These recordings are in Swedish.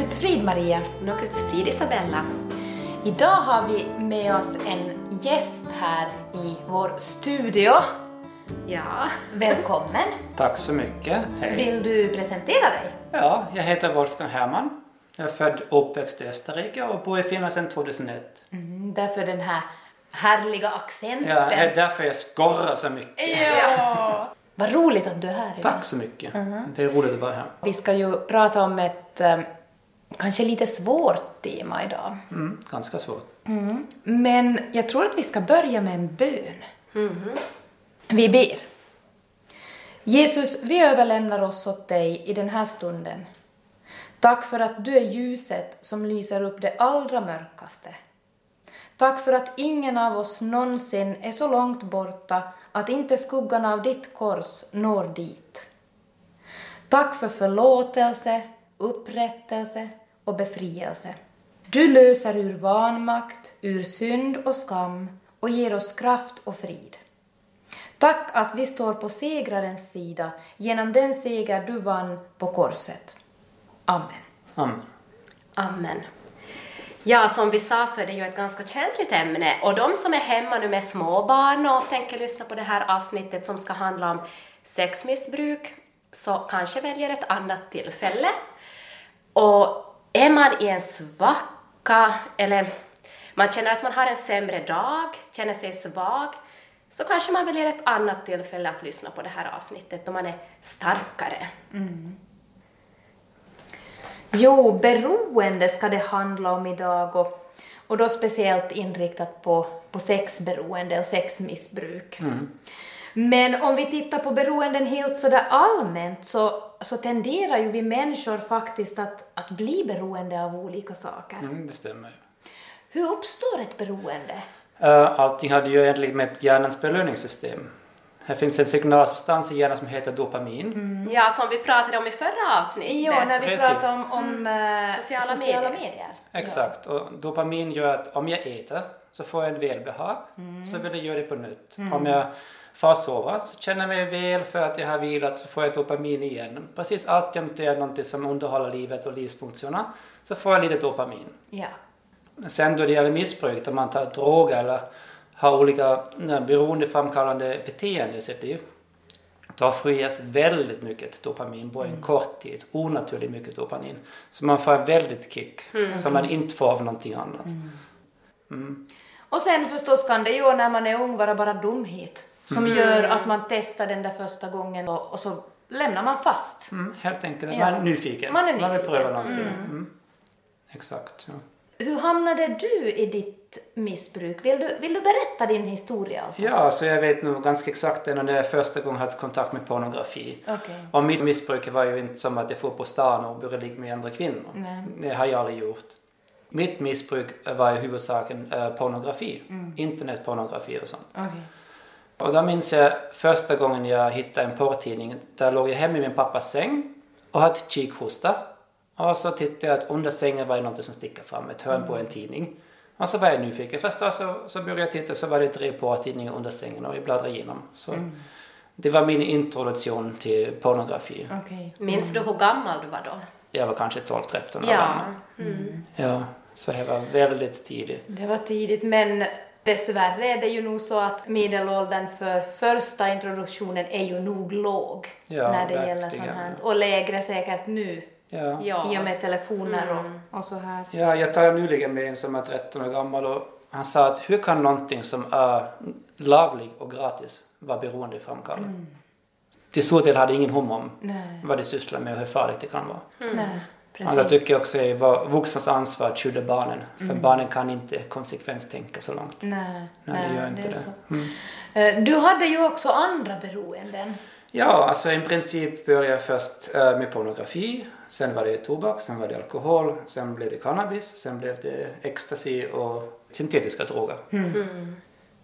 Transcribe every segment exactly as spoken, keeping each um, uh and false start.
Guds frid Maria. Nå Guds frid Isabella. Idag har vi med oss en gäst här i vår studio. Ja. Välkommen. Tack så mycket. Hej. Vill du presentera dig? Ja, jag heter Wolfgang Hermann. Jag är född och uppväxt i Österrike och bor i Finland sedan tjugohundraett. Mm, därför den här härliga accenten. Ja, det är därför jag skorrar så mycket. Ja. Vad roligt att du är här idag. Tack så mycket. Mm-hmm. Det är roligt att vara här. Vi ska ju prata om ett um, kanske lite svårt tema idag. Mm, ganska svårt. Mm. Men jag tror att vi ska börja med en bön. Mm-hmm. Vi ber. Jesus, vi överlämnar oss åt dig i den här stunden. Tack för att du är ljuset som lyser upp det allra mörkaste. Tack för att ingen av oss någonsin är så långt borta att inte skuggan av ditt kors når dit. Tack för förlåtelse, upprättelse och befrielse. Du löser ur vanmakt, ur synd och skam och ger oss kraft och frid. Tack att vi står på segrarens sida genom den seger du vann på korset. Amen. Amen. Amen. Ja, som vi sa så är det ju ett ganska känsligt ämne. Och de som är hemma nu med småbarn och tänker lyssna på det här avsnittet som ska handla om sexmissbruk så kanske väljer ett annat tillfälle. Och är man i en svacka eller man känner att man har en sämre dag, känner sig svag, så kanske man väljer ett annat tillfälle att lyssna på det här avsnittet då man är starkare. Mm. Jo, beroende ska det handla om idag och, och då speciellt inriktat på, på sexberoende och sexmissbruk. Mm. Men om vi tittar på beroenden helt sådär allmänt så, så tenderar ju vi människor faktiskt att, att bli beroende av olika saker. Mm, det stämmer ju. Hur uppstår ett beroende? Uh, allting hade ju egentligen med hjärnans belöningssystem. Här finns en signalsubstans i hjärnan som heter dopamin. Mm. Ja, som vi pratade om i förra avsnittet. Ja, när vi Precis. pratade om, om Mm. uh, Sociala sociala medier. medier. Exakt, och dopamin gör att om jag äter så får jag en välbehag, mm. så vill jag göra det på nytt. Mm. Om jag får sova så känner jag mig väl för att jag har vilat, så får jag dopamin igen. Precis alltid om det är något som underhåller livet och livsfunktionerna så får jag lite dopamin. Ja. Sen då det gäller missbruk, om man tar droger eller har olika nej, beroendeframkallande beteenden i sitt liv, då frigörs väldigt mycket dopamin på en mm. kort tid, onaturligt mycket dopamin. Så man får en väldigt kick mm. som man inte får av någonting annat. Mm. Mm. Och sen förstås kan det ju när man är ung vara bara dumhet som mm. gör att man testar den där första gången och, och så lämnar man fast. Mm, helt enkelt, ja. man är nyfiken. Man är nyfiken. Man vill pröva någonting. Mm. Mm. Exakt, ja. Hur hamnade du i ditt missbruk? Vill du, vill du berätta din historia? Ja, så jag vet nog ganska exakt när jag första gången hade kontakt med pornografi. Okay. Och mitt missbruk var ju inte som att jag får på stan och började ligga med andra kvinnor. Nej. Det har jag aldrig gjort. Mitt missbruk var i huvudsaken äh, pornografi. Mm. Internetpornografi och sånt. Okay. Och då minns jag första gången jag hittade en porrtidning. Där låg jag hemma i min pappas säng och hade kikhosta. Och så tittade jag att under sängen var det något som stickade fram, ett hörn mm. på en tidning. Och så var jag nyfiken. Först då så, så började jag titta, så var det tre porrtidningar under sängen och jag bladdrade igenom. Så mm. det var min introduktion till pornografi. Okay. Minns du hur gammal du var då? Jag var kanske tolv tretton år ja. gammal. Mm. Ja, så jag var väldigt tidigt. Det var tidigt, men dessvärre är det ju nog så att medelåldern för första introduktionen är ju nog låg ja, när det verkligen. gäller sånt här. Och lägre säkert nu. Ja. Ja. I och med telefoner mm. och, och så här. Ja, jag talade nyligen med en som är tretton år gammal och han sa att hur kan någonting som är laglig och gratis vara beroendeframkallande? Mm. Till så del hade ingen hum om Nej. vad det sysslar med och hur farligt det kan vara. Mm. Nej, precis. Alltså, jag tycker också att det var vuxnas ansvar att skydda barnen. För mm. barnen kan inte konsekvenstänka så långt. Nej, Nej, det gör inte det. det. Mm. Du hade ju också andra beroenden. Ja, alltså i princip började jag först äh, med pornografi. Sen var det tobak, sen var det alkohol, sen blev det cannabis, sen blev det ecstasy och syntetiska droger. Mm. Mm.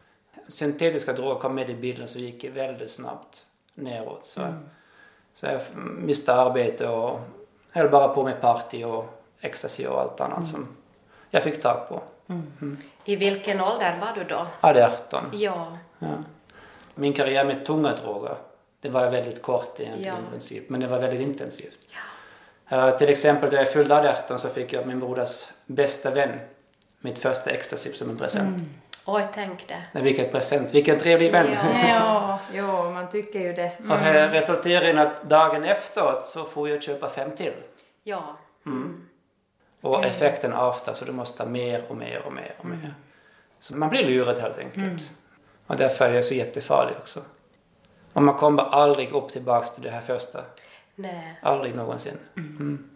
Syntetiska droger kom med i bilden så gick det väldigt snabbt neråt. Så, mm. så jag miste arbete och höll bara på med party och ecstasy och allt annat mm. som jag fick tag på. Mm. Mm. I vilken ålder var du då? Ja, det är arton. Ja. ja. Min karriär med tunga droger, det var väldigt kort egentligen ja. i princip, men det var väldigt intensivt. Ja. Uh, till exempel när jag fyllde arton så fick jag min broders bästa vän mitt första ecstasy som en present. Mm. Oj, tänk det. Men vilken present, vilken trevlig vän. Ja, ja, ja, man tycker ju det. Mm. Och det resulterade i att dagen efteråt så får jag köpa fem till. Ja. Mm. Och effekten avtar så du måste ha mer och mer och mer och mer. Mm. Så man blir lurad helt enkelt. Mm. Och därför är det så jättefarlig också. Och man kommer aldrig upp tillbaka till det här första. Nej. Aldrig någonsin. Mm. Mm.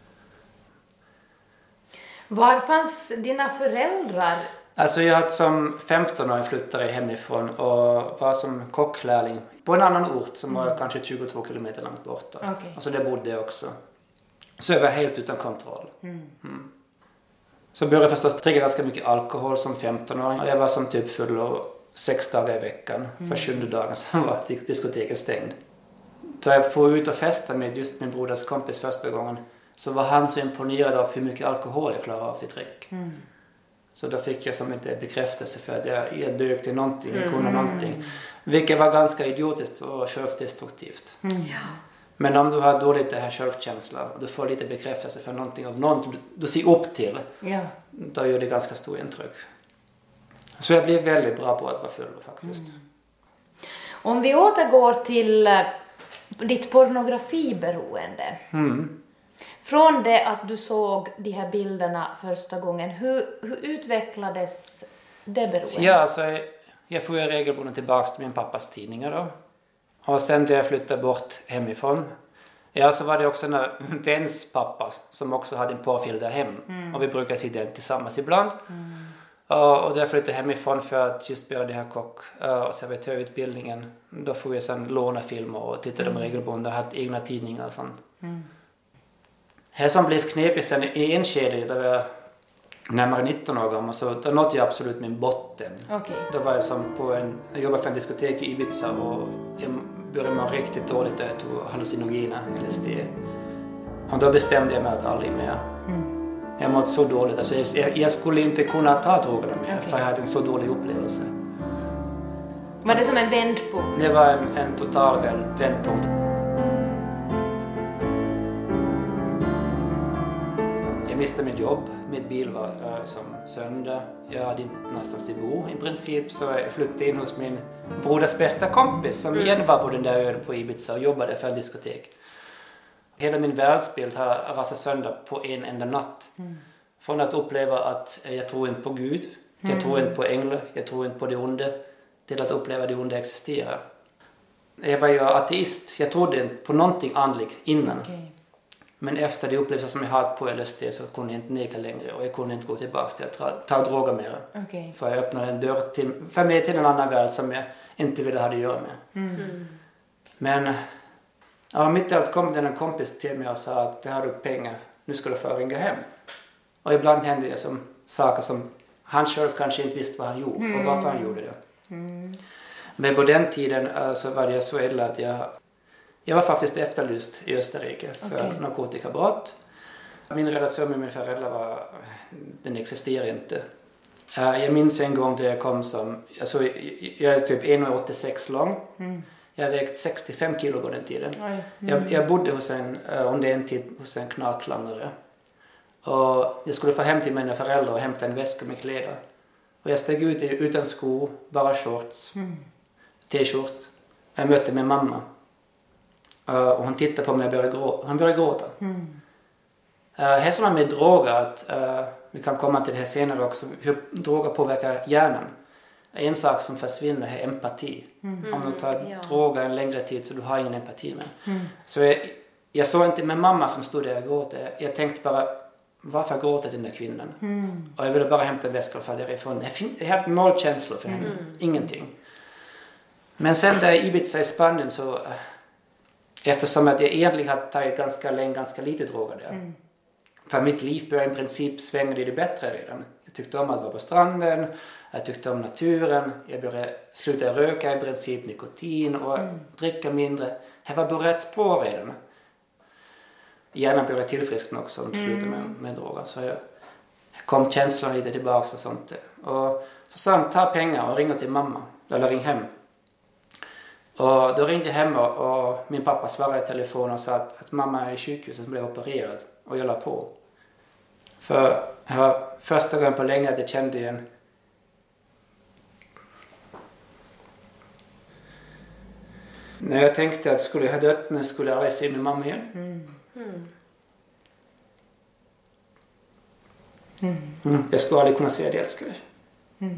Var fanns dina föräldrar? Alltså jag som femton-åring flyttade hemifrån och var som kocklärling på en annan ort som var mm. kanske tjugotvå kilometer långt borta. Okay. Och så där bodde jag också. Så jag var helt utan kontroll. Mm. Mm. Så började jag förstås dricka ganska mycket alkohol som femton-åring. Och jag var som typ full och sex dagar i veckan. Mm. För sjunde dagen så var diskoteket stängd. Då jag får ut och festa med just min broders kompis första gången så var han så imponerad av hur mycket alkohol jag klarade av till dryck. Mm. Så då fick jag som inte bekräftelse för att jag, jag dök till någonting, jag kunde mm. någonting. Vilket var ganska idiotiskt och självdestruktivt. Mm. Ja. Men om du har dåligt det här självkänsla och du får lite bekräftelse för någonting av någon du, du ser upp till. Ja. Då gör det ganska stor intryck. Så jag blev väldigt bra på att vara full faktiskt. Mm. Om vi återgår till uh, ditt pornografiberoende. Mm. Från det att du såg de här bilderna första gången, hur, hur utvecklades det beroendet? Ja, alltså jag, jag får ju regelbundet tillbaka till min pappas tidningar då. Och sen när jag flyttade bort hemifrån, ja så var det också en väns pappa som också hade en porrfilm där hem. Mm. Och vi brukar se den tillsammans ibland. Mm. Och, och där flyttade jag hemifrån för att just börja det här kock- och servitörutbildningen. Då får jag sen låna filmer och titta mm. dem regelbundet och hade egna tidningar och sånt. Mm. Här som blev knepigt sen i en kedja där jag närmare nitton år gammal så då nådde jag absolut min botten. Okay. Då var jag som på en, jag jobbade för en diskotek i Ibiza och jag började må riktigt dåligt där jag tog hallucinogena, L S D. Och då bestämde jag mig att aldrig mer. Mm. Jag mådde så dåligt, alltså jag, jag skulle inte kunna ta drogerna mer okay. för jag hade en så dålig upplevelse. Var det som en vändpunkt? Det var en, en total vändpunkt. Jag miste mitt jobb, mitt bil var äh, som sönder. Jag hade inte någonstans att bo i princip så jag flyttade in hos min broders bästa kompis som mm. igen var på den där ön på Ibiza och jobbade för en diskotek. Hela min världsbild har rasat sönder på en enda natt. Mm. Från att uppleva att jag tror inte på Gud, jag mm. tror inte på änglar, jag tror inte på det onda, till att uppleva det onda existerar. Jag var ju ateist, jag trodde inte på någonting andligt innan. Okay. Men efter det upplevelser som jag hade på L S D så kunde jag inte neka längre och jag kunde inte gå tillbaka till att ta, ta droger mer. Okay. För jag öppnade en dörr till, för mig till en annan värld som jag inte ville ha det att göra med. Mm. Men ja, mitt i allt kom det en kompis till mig och sa att det har du pengar, nu ska du få ringa hem. Och ibland hände det som saker som han själv kanske inte visste vad han gjorde mm. och varför han gjorde det. Mm. Men på den tiden så var det så illa att jag Jag var faktiskt efterlyst i Österrike för okay. narkotikabrott. Min relation med min föräldrar var, den existerar inte. Jag minns en gång då jag kom som, alltså, jag är typ en komma åttiosex lång. Mm. Jag har vägt sextiofem kilo på den tiden. Mm. Jag, jag bodde hos en, under en tid hos en knaklangare. Och jag skulle få hem till mina föräldrar och hämta en väska med kläder. Och jag steg ut utan skor, bara shorts, mm. t-shirt. Jag mötte min mamma. Uh, och hon tittade på mig och började gråta. Han började gråta. Mm. Uh, här som är med droger, att uh, vi kan komma till det här senare också, hur droger påverkar hjärnan. En sak som försvinner är empati. Mm. Om du tar ja. droger en längre tid så du har ingen empati med. Mm. Så jag, jag såg inte med mamma som stod där och gråta. Jag tänkte bara, varför gråter den där kvinnan? Mm. Och jag ville bara hämta en väska för därifrån. Jag hade noll känslor för henne. Mm. Ingenting. Men sen där i Ibiza i Spanien så... Eftersom att jag egentligen hade tagit ganska länge, ganska lite droger där. Mm. För mitt liv började i princip svänga det bättre redan. Jag tyckte om att vara på stranden. Jag tyckte om naturen. Jag började sluta röka i princip, nikotin och mm. dricka mindre. Jag var på rätt spår redan. Hjärnan började tillfriskna också om jag slutade med, med droger. Så jag kom känslan lite tillbaka och sånt. Och så sa han, ta pengar och ring till mamma. Eller ring hem. Och då ringde jag hem och min pappa svarade i telefon och sa att, att mamma är i sjukhuset som blev opererad. Och jag la på. För det var första gången på länge att jag kände igen. När jag tänkte att skulle jag ha dött nu skulle jag aldrig se min mamma igen. Mm. Mm. Mm. Mm. Jag skulle aldrig kunna säga det, älskar dig. Mm.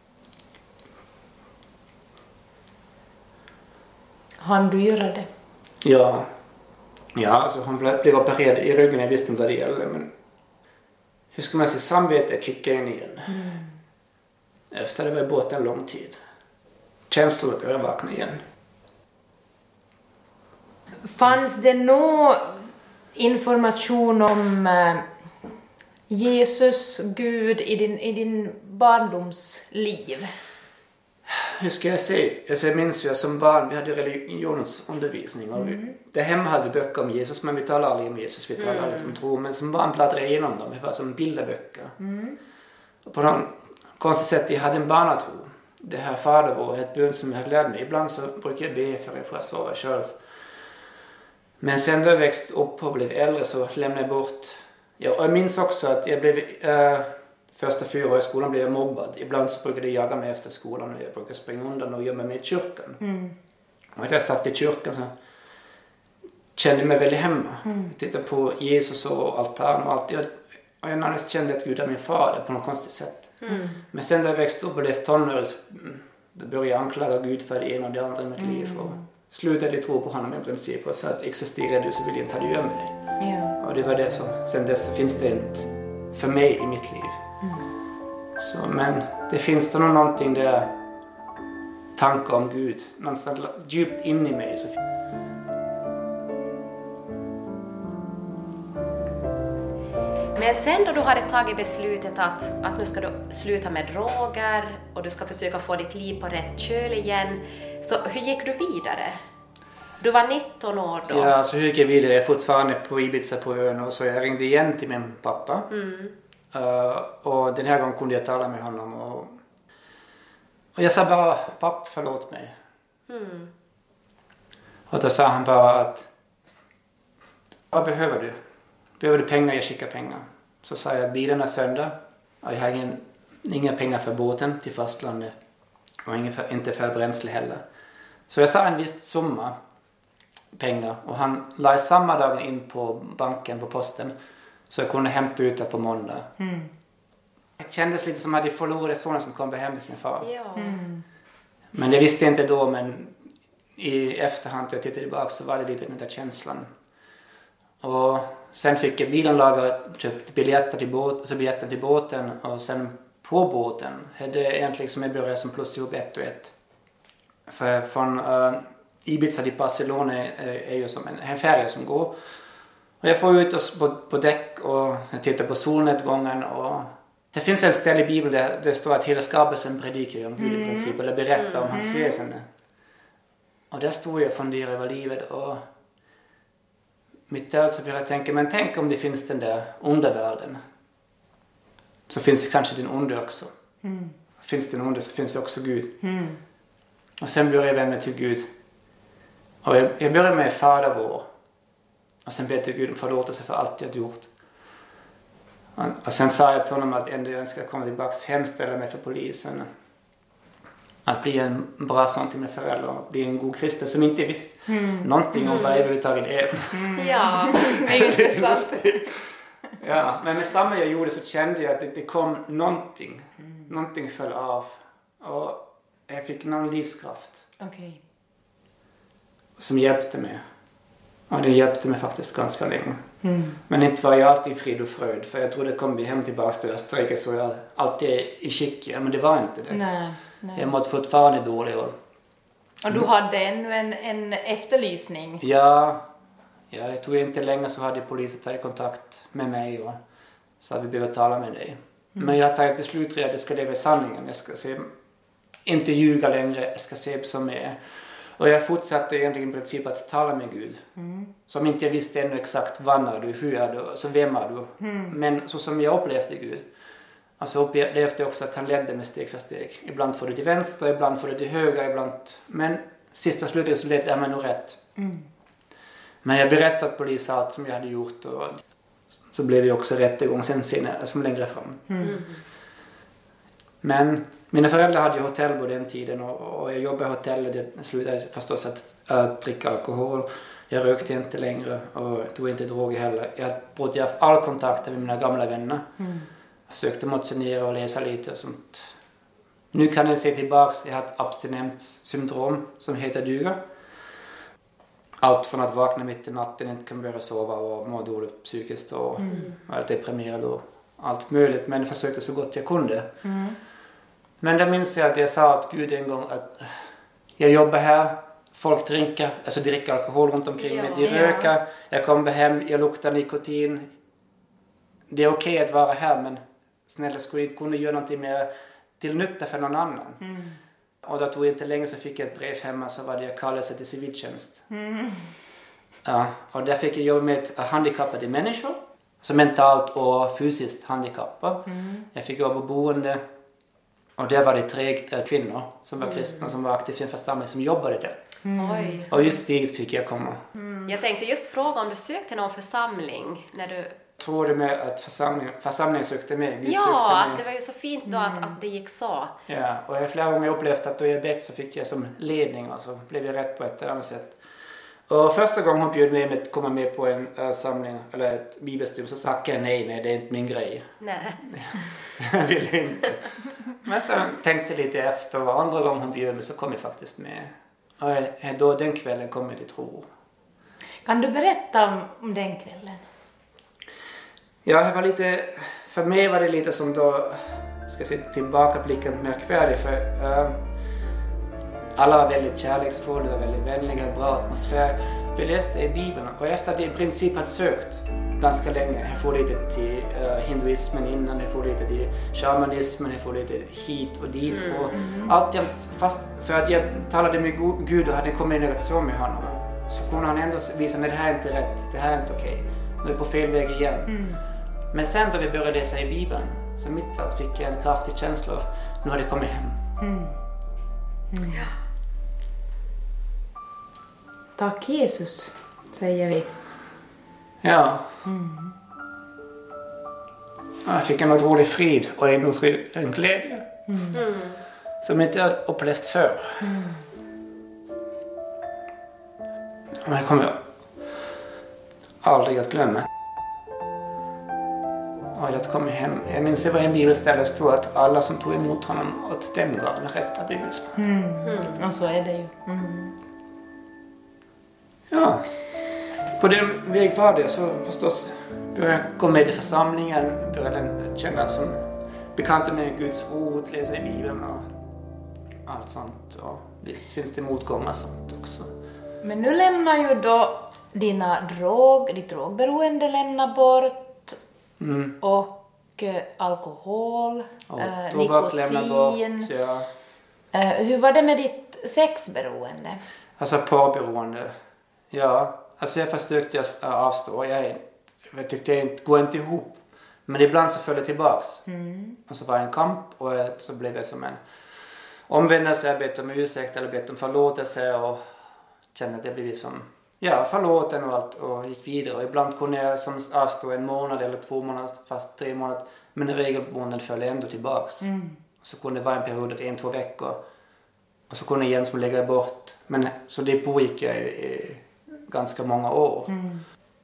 Han du göra det? Ja. Ja, alltså hon blev, blev opererad i ryggen. Jag visste inte vad det gällde. Men hur ska man säga? Samvetet kickade in igen. Mm. Efter det var bort en lång tid. Känslor började vakna igen. Fanns det någon information om äh, Jesus, Gud i din, i din barndomsliv? Hur ska jag säga? Alltså jag minns ju som barn, vi hade religionsundervisning. Och vi, mm. där hemma hade vi böcker om Jesus, men vi talade aldrig om Jesus. Vi talade mm. aldrig om tro. Men som barn bladdrade jag igenom dem. Det var som bilderböcker. Mm. Och på någon konstigt sätt, jag hade en barnatro. Det här fader var ett bön som jag hade lärt mig. Ibland så brukar jag be för att jag sova själv. Men sen då jag växte upp och blev äldre så lämnade jag bort. Ja, och jag minns också att jag blev... Äh, första fyra år i skolan blev jag mobbad. Ibland så brukade jag jaga mig efter skolan och jag brukade springa undan och gömma mig i kyrkan. Mm. Och när jag satt i kyrkan så kände jag mig väldigt hemma. Mm. Jag tittade på Jesus och altan och allt. Jag, och jag närmast kände att Gud är min fader på något konstigt sätt. Mm. Men sen då jag växte upp och blev tonåring så då började jag anklaga Gud för det ena och det andra i mitt mm. liv. Och slutade tro på honom i princip och sa att existerar du så vill jag inte ha dig med dig. Ja. Och det var det så. Sen dess så finns det inte för mig i mitt liv. Mm. Så, men det finns då nog någonting där tankar om Gud någonstans djupt in i mig. Så. Men sen då du hade tagit beslutet att, att nu ska du sluta med droger och du ska försöka få ditt liv på rätt köl igen, så hur gick du vidare? Du var nitton år då. Ja, så hur gick jag vidare? Jag är fortfarande på Ibiza på ön och så jag ringde igen till min pappa. Mm. Uh, och den här gången kunde jag tala med honom och, och jag sa bara, papp förlåt mig. Mm. Och då sa han bara att vad behöver du? Behöver du pengar? Jag skickar pengar. Så sa jag att bilen är sönder och jag har ingen, inga pengar för båten till fastlandet och ingen för, inte för bränsle heller. Så jag sa en viss summa pengar och han la samma dag in på banken på posten. Så jag kunde hämta ut det på måndag. Mm. Det kändes lite som att jag förlorade sonen som kom hem till sin far. Ja. Mm. Men det visste jag inte då. Men i efterhand när jag tittade tillbaka så var det lite den där känslan. Och sen fick jag bilen lagad, köpte biljetter till, båt, så biljetter till båten. Och sen på båten hade jag egentligen som jag började som plus ihop ett och ett. För från uh, Ibiza till Barcelona är, är ju som en, en färja som går. Och jag får ut oss på, på däck och jag tittar på solnedgången och det finns en ställe i Bibeln där det står att hela skapelsen predikar om Gud i princip eller berättar om hans väsen. Och där stod jag och funderade över livet och mitt där så började jag tänka, men tänk om det finns den där onda världen. Så finns det kanske den onda också. Mm. Finns det den onda så finns det också Gud. Mm. Och sen började jag vända mig till Gud. Och jag, jag började med Fader vår. Och sen bad jag Gud om förlåtelse för allt jag gjort. Och sen sa jag till honom att ändå jag önskar komma tillbaka hemställa mig för polisen. Att bli en bra son till mina föräldrar. Och bli en god kristen som inte visste mm. någonting om vad jag överhuvudtaget är. Mm. Ja, det är intressant. Ja, men med samma jag gjorde så kände jag att det, det kom någonting. Mm. Någonting föll av. Och jag fick någon livskraft. Okay. Som hjälpte mig. Och det hjälpte mig faktiskt ganska länge. Mm. Men inte var jag alltid frid och fröjd. För jag trodde kom vi hem tillbaka till Österrike så jag alltid i skick. Men det var inte det. Nej, nej. Jag mådde fortfarande dåligt. Och, och du hade ännu en, en efterlysning? Ja, ja, jag tog inte länge så hade polisen tagit kontakt med mig och sa att vi behöver tala med dig. Mm. Men jag har tagit beslut redan att jag ska leva i sanningen. Jag ska se, inte ljuga längre, jag ska se som jag är. Och jag fortsatte egentligen i princip att tala med Gud. Mm. Som inte jag visste ännu exakt vad är du, hur är du, så vem är du. Mm. Men så som jag upplevde Gud. Alltså upplevde jag också att han ledde mig steg för steg. Ibland får du till vänster, ibland får du till höger, ibland. Men sist och slutligen så blev det nog rätt. Mm. Men jag berättade polisen allt som jag hade gjort och så blev det också rättegång sen senare, som längre fram. Mm. Men mina föräldrar hade ju hotell på den tiden och, och jag jobbade i hotellet. Det slutade förstås att, att dricka alkohol. Jag rökte inte längre och tog inte droger heller. Jag hade haft all kontakt med mina gamla vänner. Mm. Jag sökte motionera och läsa lite och sånt. Nu kan jag se tillbaks, jag har ett abstinenssyndrom som heter duga. Allt från att vakna mitt i natten, inte kunna börja sova och må dåligt psykiskt och Mm. vara deprimerad och allt möjligt. Men jag försökte så gott jag kunde. Mm. Men då minns jag att jag sa till Gud en gång att jag jobbar här, folk dricker, alltså dricker alkohol runt omkring Ja. mig, de röker, jag kommer hem, jag luktar nikotin. Det är okej att vara här, men snälla skulle jag kunna göra någonting mer till nytta för någon annan. Mm. Och då tog inte länge så fick jag ett brev hemma så var det jag kallade sig till civiltjänst. Mm. Ja, och där fick jag jobba med handikappade människor, så mentalt och fysiskt handikappade. Mm. Jag fick jobba på boende. Och där var det tre kvinnor som var kristna som var aktiva i en församling som jobbade där. Mm. Oj. Och just dit fick jag komma. Jag tänkte just fråga om du sökte någon församling när du... Tror du med att församlingen, församlingen sökte mig? Gud Ja, sökte att mig. det var ju så fint då att, att det gick så. Ja, och jag har flera gånger upplevt att då jag bett så fick jag som ledning och så blev jag rätt på ett eller annat sätt. Och första gången hon bjöd mig att komma med på en uh, samling eller ett bibelstudium så sa jag nej, nej, det är inte min grej. Nej. Jag ville inte. Men så tänkte lite efter och andra gången hon bjöd mig så kom jag faktiskt med. Och då den kvällen kom jag till tro. Kan du berätta om, om den kvällen? Ja, det var lite, för mig var det lite som då, ska jag säga tillbakablicken märkvärdig för uh, alla var väldigt kärleksfulla och väldigt vänliga, bra atmosfär. Vi läste i Bibeln och efter att jag i princip hade sökt ganska länge. Jag får lite till uh, hinduismen innan, jag får lite till shamanismen, jag får lite hit och dit. Mm. Och allt jag, fast för att jag talade med Gud och hade en kommunikation med honom så kunde han ändå visa att det här är inte rätt, det här är inte okej. Nu är på fel väg igen. Mm. Men sen då vi började läsa i Bibeln så mitt i allt fick jag en kraftig känsla av nu har det kommit hem. Mm. Mm. Tack Jesus, säger vi. Ja. Mm. Jag fick en otrolig frid och en otrolig en glädje Mm. Mm. som jag inte har upplevt förr. Mm. Och det kommer jag aldrig att glömma. Och att komma hem. Jag minns det var en bibelställe stod att alla som tog emot honom åt dem gav en rätta bibelsmål. Mm. Mm. Och så är det ju. Mm. Ja. På den väg var det så förstås började jag gå med i församlingen. Började känna som bekanta med Guds ord, läsa i Bibeln och allt sånt. Och visst finns det motgångar sånt också. Men nu lämnar ju då dina drog, ditt drogberoende lämnar bort Mm. och eh, alkohol, Och eh, tobak lämnar nikotin. bort. Ja. Eh, hur var det med ditt sexberoende? Alltså parberoende. Ja, alltså jag försökte just avstå. Jag, jag tyckte det inte går inte ihop. Men ibland så föll det tillbaks. Mm. Och så var det en kamp och så blev det som en omvändelse. Jag bett om ursäkt eller bett om förlåtelse och kände att jag blivit som ja, förlåten och allt och gick vidare. Och ibland kunde jag som avstå en månad eller två månader, fast tre månader. Men regelbunden föll ändå tillbaks. Mm. Och så kunde det vara en period av en, två veckor. Och så kunde jag igen som lägga bort. Men så det pågick jag i, i ganska många år. Mm.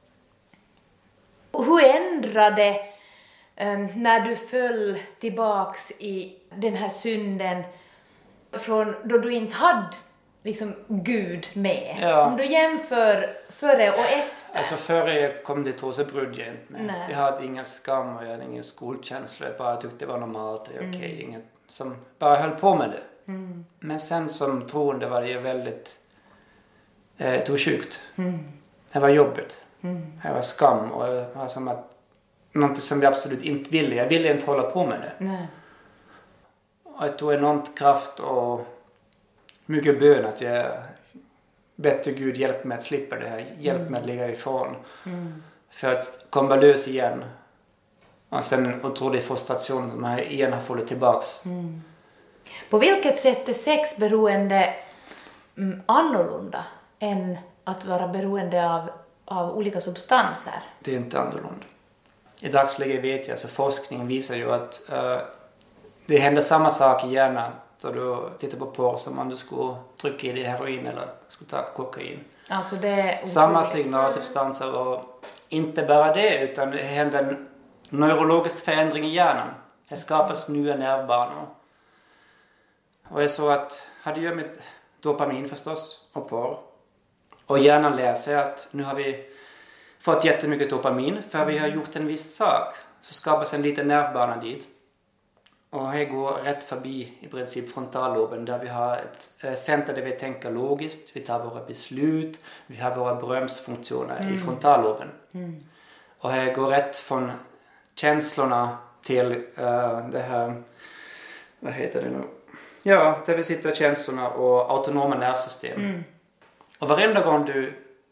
Hur ändrade um, när du föll tillbaks i den här synden från då du inte hade liksom Gud med? Ja. Om du jämför före och efter. Alltså före jag kom till tro så brydde jag inte mig. Nej. Jag hade ingen skam och jag hade ingen skuldkänsla. Jag bara tyckte det var normalt och okej. Mm. Inget som bara höll på med det. Mm. Men sen som troende var det väldigt eh, tog sjukt. Mm. Det var jobbigt. Mm. Det var skam och det var som att något som jag absolut inte ville. Jag ville inte hålla på med det. Nej. Och jag tog enormt kraft och mycket bön att jag bättre Gud hjälp mig att slippa det här. Hjälp Mm. mig att ligga ifrån. Mm. För att komma lös igen. Och sen en otrolig frustration som jag igen har fått tillbaks. Mm. På vilket sätt är sexberoende mm, annorlunda än att vara beroende av, av olika substanser? Det är inte annorlunda. I dagsläget vet jag, så forskningen visar ju att uh, det händer samma sak i hjärnan då du tittar på porr som om du skulle trycka i dig heroin eller skulle ta kokain. Alltså det är samma signalsubstanser, och inte bara det, utan det händer en neurologisk förändring i hjärnan. Det skapas nya nervbanor. Och det är så att, hade jag med dopamin förstås och porr. Och hjärnan lär sig att nu har vi fått jättemycket dopamin för vi har gjort en viss sak. Så skapas en liten nervbana dit. Och det går rätt förbi i princip frontalloben, där vi har ett center där vi tänker logiskt. Vi tar våra beslut, vi har våra bromsfunktioner mm. i frontalloben. Mm. Och det går rätt från känslorna till uh, det här, vad heter det nu? Ja, där vi sitter känslorna och autonoma nervsystem. Mm. Och varenda gång du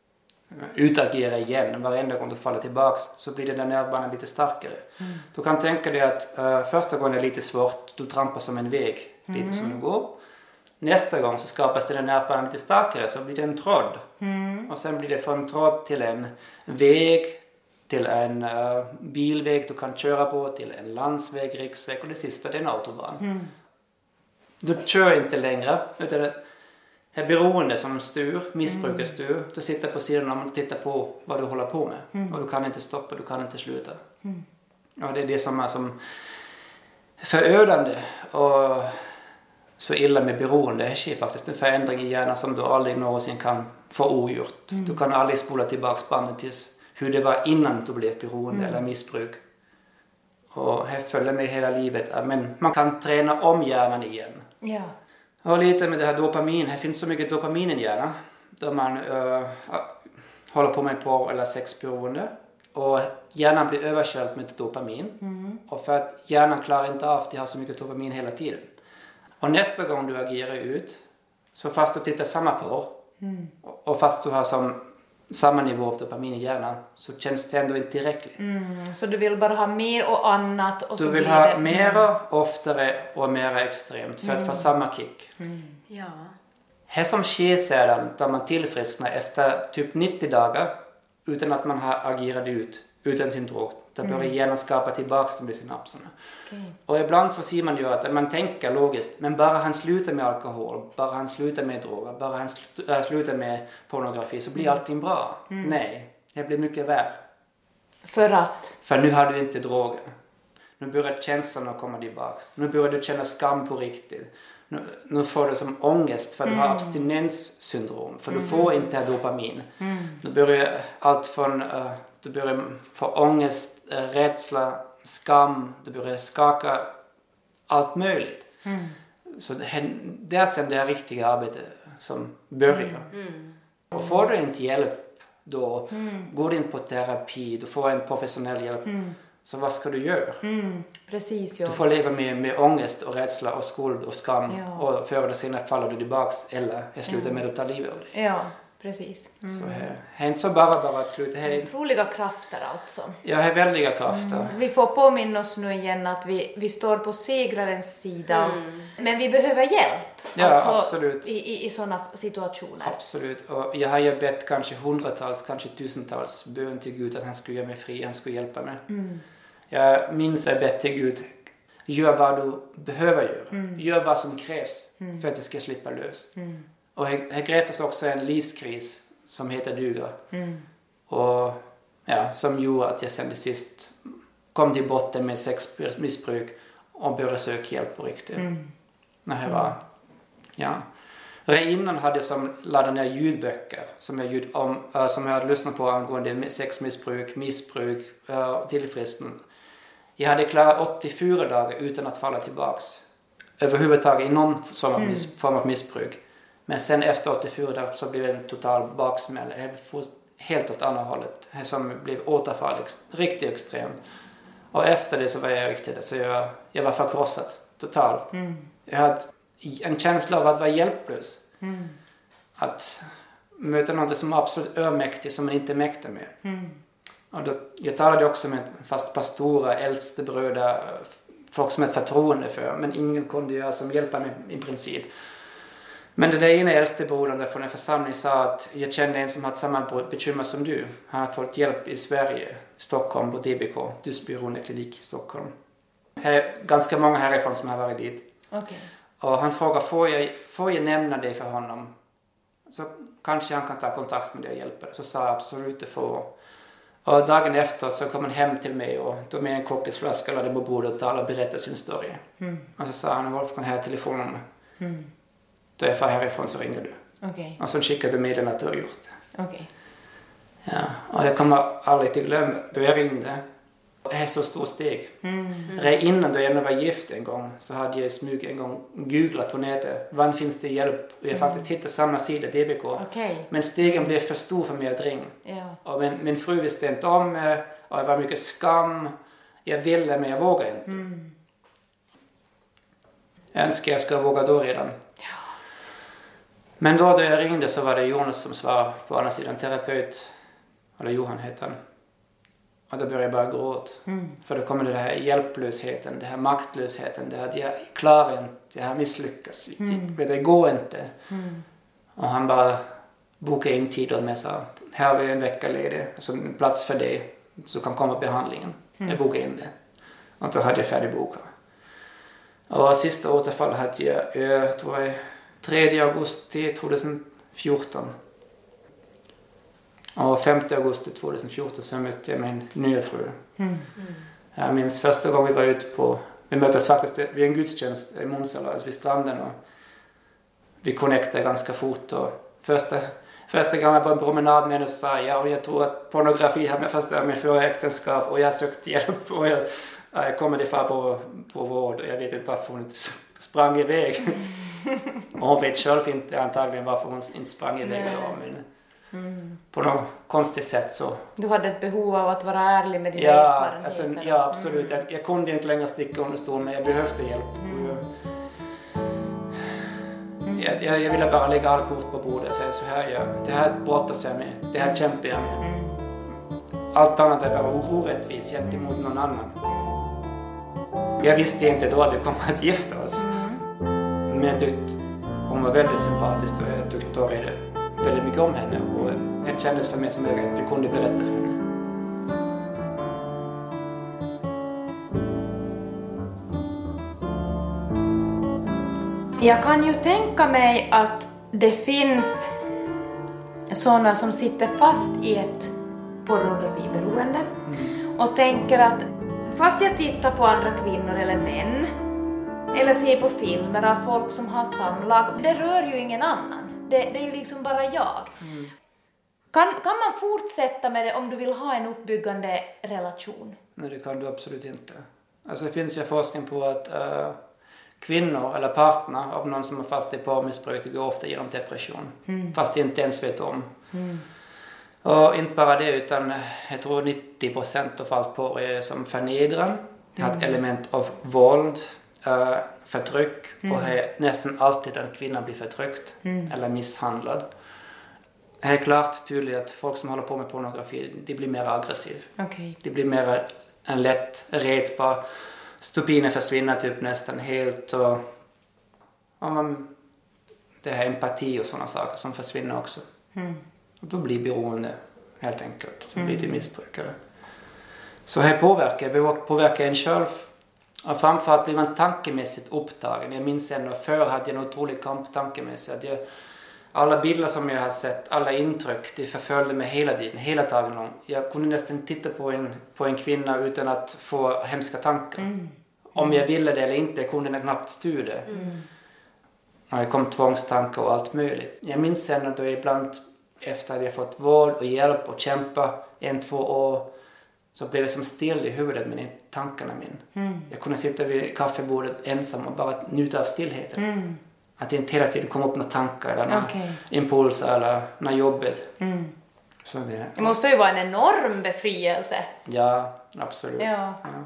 utagerar igen, varenda gång du faller tillbaks, så blir den där nervbanan lite starkare. Mm. Du kan tänka dig att uh, första gången är lite svårt, du trampar som en väg, lite mm. som du går. Nästa gång så skapas den där nervbanan lite starkare, så blir det en tråd. Mm. Och sen blir det från tråd till en väg, till en uh, bilväg du kan köra på, till en landsväg, riksväg, och det sista det är en autobahn. Mm. Du kör inte längre, utan det är beroende som styr, missbrukar mm. styr. Du sitter på sidan och tittar på vad du håller på med. Mm. Och du kan inte stoppa, du kan inte sluta. Mm. Och det är det som är som förödande och så illa med beroende. Det sker faktiskt en förändring i hjärnan som du aldrig någonsin kan få ogjort. Mm. Du kan aldrig spola tillbaka bandet till hur det var innan du blev beroende mm. eller missbruk. Och här följer med hela livet. Men man kan träna om hjärnan igen. Ja. Och lite med det här dopamin. Här finns så mycket dopamin i hjärnan. Då man uh, håller på med porr eller sexberoende. Och hjärnan blir överkörd med dopamin. Mm. Och för att hjärnan klarar inte av att de har så mycket dopamin hela tiden. Och nästa gång du agerar ut, så fast du tittar samma porr. Mm. Och fast du har som samma nivå av dopamin i hjärnan, så känns det ändå inte tillräckligt. Mm, så du vill bara ha mer och annat? Och du så vill ha mera, oftare och mera extremt för mm. att få samma kick. Mm. Ja. Här som sker sedan, där man tillfrisknar efter typ nittio dagar utan att man har agerat ut, utan sin drog. Då börjar mm. hjärnan skapa tillbaka med synapserna. Okay. Och ibland så ser man ju att man tänker logiskt, men bara han slutar med alkohol, bara han slutar med droger, bara han sl- äh, slutar med pornografi, så blir mm. allting bra. Mm. Nej, det blir mycket värre. För att? För nu har du inte drogen. Nu börjar känslorna komma tillbaka. Nu börjar du känna skam på riktigt. Nu, nu får du som ångest för mm. du har abstinenssyndrom. För mm. du får inte dopamin. Mm. Nu börjar allt från... Uh, du börjar få ångest, uh, rädsla, skam. Du börjar skaka allt möjligt. Mm. Så det, det är sen det här riktiga arbetet som börjar. Mm. Mm. Och får du inte hjälp då, mm. går du in på terapi, du får en professionell hjälp. Mm. Så vad ska du göra? Mm, precis, ja. Du får leva med, med ångest och rädsla och skuld och skam. Ja. Och förr eller senare faller du tillbaka eller jag slutar mm. med att ta livet av dig. Ja, precis. Mm. Så det är inte så bara, bara att sluta. Här. Otroliga krafter alltså. Ja, det är väldiga krafter. Mm. Vi får påminna oss nu igen att vi, vi står på segrarens sida. Mm. Men vi behöver hjälp. Ja, alltså, absolut. I, i, i sådana situationer. Absolut. Och jag har ju bett kanske hundratals, kanske tusentals bön till Gud att han skulle göra mig fri, han skulle hjälpa mig. Mm. Jag minns jag bett till Gud, gör vad du behöver göra. Mm. Gör vad som krävs mm. för att jag ska slippa lös. Mm. Och här, här krävs också en livskris som heter duga. Mm. Och ja, som gjorde att jag sen till sist kom till botten med sexmissbruk och började söka hjälp på riktigt. Mm. När jag var, ja. Redan innan hade jag som laddat ner ljudböcker som jag, ljud om, äh, som jag hade lyssnat på angående sexmissbruk, missbruk, äh, tillfrisknande. Jag hade klarat åttiofyra dagar utan att falla tillbaks. Överhuvudtaget i någon form av, mm. miss, form av missbruk. Men sen efter åttiofyra dagar så blev det en total baksmäll. Jag blev helt åt andra hållet. Det som blev återfall ex, riktigt extremt. Och efter det så var jag riktigt, så jag, jag var förkrossad totalt. Mm. Jag hade en känsla av att vara hjälplös. Mm. Att möta något som är absolut övermäktigt som man inte är mäktig med. Mm. Och då, jag talade också med fast pastorer, äldste bröder, folk som är ett förtroende för. Men ingen kunde göra som hjälpa mig i princip. Men det där ena äldstebrodern från en församling sa att jag kände en som hade samma bekymmer som du. Han har fått hjälp i Sverige, Stockholm på D B K, dysberoendeklinik i Stockholm. Här, ganska många härifrån som har varit dit. Okay. Och han frågar, får jag, får jag nämna det för honom? Så kanske han kan ta kontakt med dig och hjälpa. Så sa jag absolut det får. Och dagen efter så kom han hem till mig och tog med en kokisflaska och lade på bordet och talade och berättade sin story. Mm. Och så sa han, Wolfgang, här telefonnummer. Mm. Då jag far härifrån så ringer du. Okay. Och så skickade du meddelandet att du har gjort det. Okay. Ja, och jag kommer aldrig till glömma då jag ringde. Det är så stort steg. Mm. Redan innan då jag var gift en gång så hade jag smyg en gång googlat på nätet. Vad finns det hjälp? Och jag mm. faktiskt hittade samma sida, D B K. Okay. Men stegen blev för stor för mig att ringa. Ja. Och min, min fru visste inte om mig. Och det var mycket skam. Jag ville men jag vågade inte. Mm. Jag önskar jag skulle våga då redan. Ja. Men då, då jag ringde så var det Jonas som svarade på andra sidan, terapeut. Eller Johan heter han. Och då började jag bara gråta. Mm. För då kommer det här hjälplösheten, det här maktlösheten. Det här att jag klarar inte, jag har misslyckats. Mm. Det går inte. Mm. Och han bara bokade in tid och med sa, här har vi en vecka ledig. Alltså en plats för dig. Så kan komma behandlingen. Mm. Jag bokade in det. Och då hade jag färdigbokat. Och sista återfallet hade jag, jag tror jag, tredje augusti tjugohundrafjorton. Och femte augusti tjugohundrafjorton så mötte jag min nya fru. Mm. Mm. Jag minns första gången vi var ute på, vi möttes faktiskt vid en gudstjänst i Munsala, alltså vid stranden. Och vi connectade ganska fort. Och första, första gången jag var på en promenad med henne så sa jag, och jag tror att pornografi har med första min förra äktenskap och jag sökte hjälp. Och jag, jag kom ifrån på, på vård och jag vet inte varför hon inte sprang iväg. Och hon vet själv inte antagligen varför hon inte sprang iväg då, men mm. på något konstigt sätt så. Du hade ett behov av att vara ärlig med dina ja, erfarenheter. Alltså, ja, absolut. Mm. Jag, jag kunde inte längre sticka under stol, men jag behövde hjälp. Mm. Jag, jag, jag ville bara lägga all kort på bordet och säga så här, jag, det här brottas jag med, det här kämpar jag med. Mm. Allt annat är bara orättvist gentemot någon annan. Jag visste inte då att vi kommer att gifta oss. Mm. Men jag tyckte hon var väldigt sympatisk och jag tyckte då det väldigt mycket om henne. Och det kändes för mig som att jag kunde berätta för henne. Jag kan ju tänka mig att det finns sådana som sitter fast i ett pornografiberoende mm. och tänker att fast jag tittar på andra kvinnor eller män eller ser på filmer av folk som har samlag, det rör ju ingen annan. Det, det är ju liksom bara jag. Mm. Kan, kan man fortsätta med det om du vill ha en uppbyggande relation? Nej, det kan du absolut inte. Alltså det finns ju forskning på att uh, kvinnor eller partner av någon som är fast i porrmissbruk går ofta genom depression. Mm. Fast de inte ens vet om. Mm. Och inte bara det utan jag tror nittio procent av allt porr är som förnedran. Det har ett mm. element av våld, uh, förtryck mm. och är nästan alltid att kvinnan blir förtryckt mm. eller misshandlad. Det är klart tydligt att folk som håller på med pornografi, de blir mer aggressiv. Okay. De blir mer en lätt retbar. Stupinen försvinner typ nästan helt och, och man, det här empati och sådana saker som försvinner också. Mm. Och då blir beroende helt enkelt. Då blir det missbrukare. Så här påverkar, påverkar en själv. Och framförallt blir man tankemässigt upptagen. Jag minns ändå förr hade jag en otrolig kamp tankemässigt. Jag, alla bilder som jag har sett, alla intryck, det förföljde mig hela tiden, hela dagen lång. Jag kunde nästan titta på en, på en kvinna utan att få hemska tankar. Mm. Om jag ville det eller inte, jag kunde jag knappt styra det. Mm. Och det kom tvångstankar och allt möjligt. Jag minns sen att då ibland efter att jag fått vård och hjälp och kämpa en, två år så blev jag som still i huvudet men inte tankarna min. Mm. Jag kunde sitta vid kaffebordet ensam och bara njuta av stillheten. Mm. Att det inte hela tiden kom upp några tankar eller några okay. impulser eller några jobbet. Mm. Så det, det måste ju vara en enorm befrielse. Ja, absolut. Ja. Ja.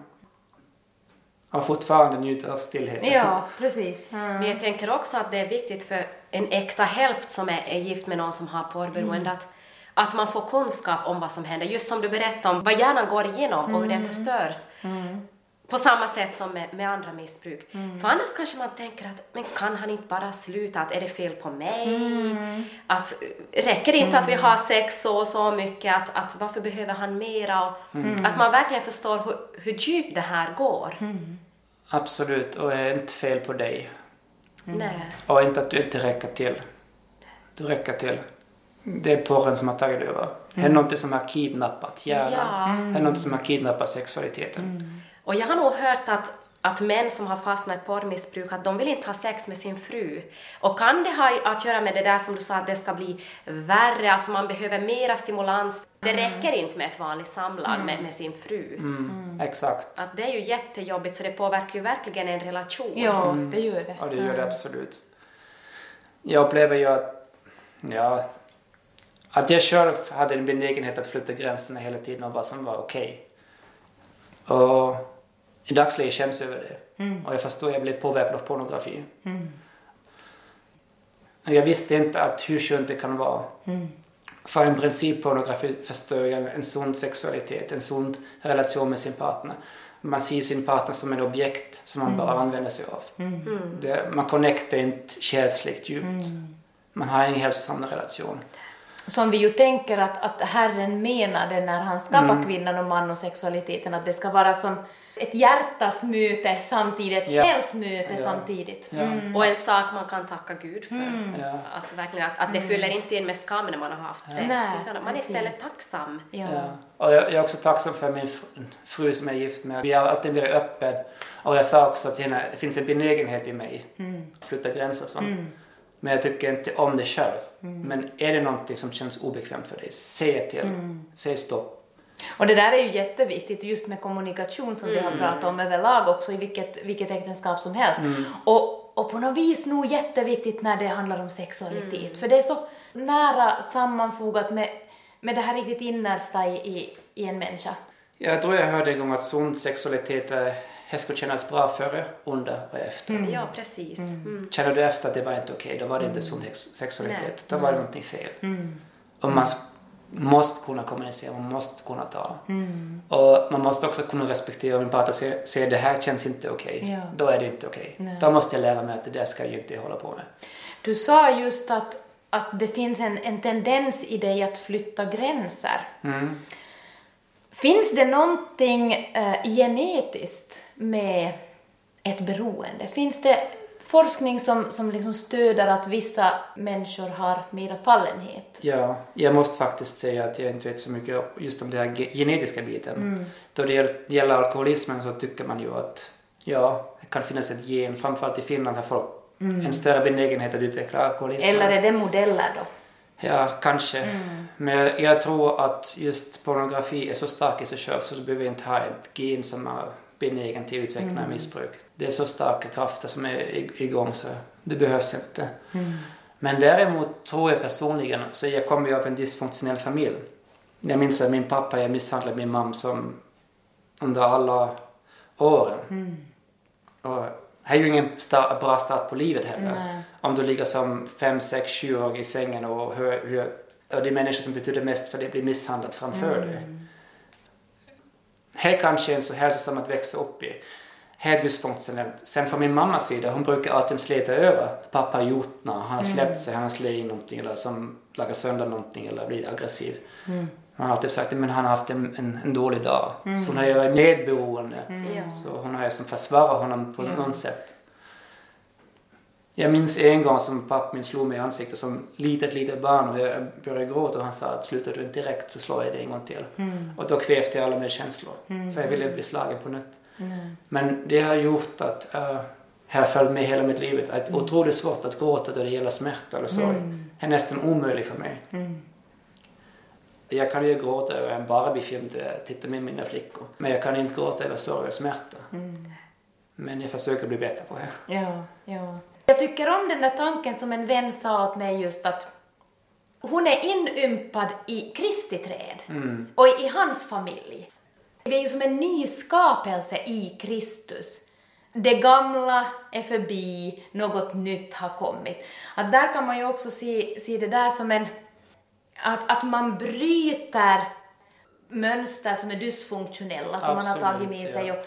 Och fortfarande njuta av stillheten. Ja, precis. Mm. Men jag tänker också att det är viktigt för en äkta hälft som är, är gift med någon som har porrberoende mm. att, att man får kunskap om vad som händer. Just som du berättade om vad hjärnan går igenom mm. och hur den förstörs. Mm. På samma sätt som med, med andra missbruk. Mm. För annars kanske man tänker att men kan han inte bara sluta? Att är det fel på mig? Mm. Att räcker det inte mm. att vi har sex så och så mycket? Att, att varför behöver han mera? Och, mm. Att man verkligen förstår hur, hur djupt det här går. Mm. Absolut, och är inte fel på dig. Mm. Nej. Och inte att du inte räcker till. Du räcker till. Det är porren som har tagit över. Mm. Det är något som har kidnappat hjärnan. Ja. Mm. Det är något som har kidnappat sexualiteten. Mm. Och jag har nog hört att, att män som har fastnat i porrmissbruk, att de vill inte ha sex med sin fru. Och kan det ha att göra med det där som du sa, att det ska bli värre, att man behöver mera stimulans. Det mm. räcker inte med ett vanligt samlag mm. med, med sin fru. Mm. Mm. Exakt. Att det är ju jättejobbigt, så det påverkar ju verkligen en relation. Ja, mm. det gör det. Ja, det gör det absolut. Jag upplever ju att, ja, att jag själv hade en benägenhet att flytta gränserna hela tiden om vad som var okej. Okay. Och i dagsläget känns över det. Mm. Och jag förstår att jag blev påverkad av pornografi. Mm. Jag visste inte att hur skönt det kan vara. Mm. För en princip pornografi förstör en, en sund sexualitet, en sund relation med sin partner. Man ser sin partner som en objekt som man mm. bara använder sig av. Mm. Det, man connectar inte känsligt djupt. Mm. Man har ingen hälsosam relation. Som vi ju tänker att, att Herren menade när han skapade mm. kvinnan och man och sexualiteten, att det ska vara som ett hjärtas möte samtidigt, ett ja. själsmöte ja. samtidigt. Ja. Mm. Och en sak man kan tacka Gud för. Mm. Ja. Alltså verkligen att, att det fyller inte in med skam när man har haft sex, Nej, utan att man är istället tacksam. Ja. Ja. Och jag, jag är också tacksam för min fru som är gift med. Vi har alltid varit öppen. Och jag sa också till henne, det finns en benägenhet i mig mm. att flytta gränser och sånt. Mm. Men jag tycker inte om det själv. Mm. Men är det någonting som känns obekvämt för dig, säg till. Mm. Säg stopp. Och det där är ju jätteviktigt just med kommunikation som mm. vi har pratat om överlag också i vilket, vilket äktenskap som helst. Mm. Och, och på något vis nog jätteviktigt när det handlar om sexualitet. Mm. För det är så nära sammanfogat med, med det här riktigt innersta i, i, i en människa. Jag tror jag hörde en gång att sund sexualitet är det skulle kännas bra före, under och efter. Mm. Ja, precis. Mm. Mm. Känner du efter att det var inte okej, okay, då var det inte sund sexualitet. Nej. Då var det någonting fel. Mm. Och man måste kunna kommunicera, man måste kunna tala. Mm. Och man måste också kunna respektera om en partner säger, säger det här känns inte okej. Okay. Ja. Då är det inte okej. Okay. Då måste jag lära mig att det där ska jag inte hålla på med. Du sa just att, att det finns en, en tendens i dig att flytta gränser. Mm. Finns det någonting eh, genetiskt med ett beroende? Finns det forskning som, som liksom stöder att vissa människor har mera fallenhet? Ja, jag måste faktiskt säga att jag inte vet så mycket just om den här genetiska biten. Mm. Då det gäller alkoholismen så tycker man ju att ja, det kan finnas ett gen. Framförallt i Finland har folk mm. en större benägenhet att utveckla alkoholism. Eller är det modeller då? Ja, kanske. Mm. Men jag tror att just pornografi är så stark i sig själv så du behöver inte ha ett gen som är benägen till att utveckla mm. missbruk. Det är så starka krafter som är igång så det behövs inte. Mm. Men däremot tror jag personligen, så jag kommer ju av en dysfunktionell familj. Jag minns att min pappa jag misshandlade min mamma som under alla åren. Mm. Och det är ju ingen start, bra start på livet heller. Nej. Om du ligger som fem, sex, sju år i sängen och, hör, hör, och det är människor som betyder mest för det blir misshandlat framför mm. dig. Här kanske är så hälsosam att växa upp i. Här är dysfunktionellt. Sen från min mammas sida, hon brukar alltid slita över. Pappa har gjort något, han har släppt mm. sig, han har släppt in någonting eller som lagar sönder någonting eller blir aggressiv. Mm. Han har alltid sagt att han har haft en, en, en dålig dag. Mm. Så hon har ju varit medberoende. Mm. Så hon har ju som försvarat honom på mm. något sätt. Jag minns en gång som pappa min slog mig i ansiktet som litet, litet barn och jag började gråta och han sa att slutar du inte direkt så slår jag dig en gång till. Mm. Och då kvävde jag alla mina känslor. Mm. För jag ville inte bli slagen på nytt. Mm. Men det har gjort att uh, här följt med hela mitt liv. Att mm. otroligt svårt att gråta då det gäller smärta eller sorg. Mm. Det är nästan omöjligt för mig. Mm. Jag kan ju gråta över en Barbie-film där jag tittar med mina flickor. Men jag kan inte gråta över sorg och smärta. Mm. Men jag försöker bli bättre på det. Ja, ja. Jag tycker om den där tanken som en vän sa åt mig just att hon är inympad i Kristi träd. Mm. Och i, i hans familj. Vi är ju som en ny skapelse i Kristus. Det gamla är förbi, något nytt har kommit. Att där kan man ju också se, se det där som en... Att, att man bryter mönster som är dysfunktionella som Absolut, man har tagit med sig. Ja. Och,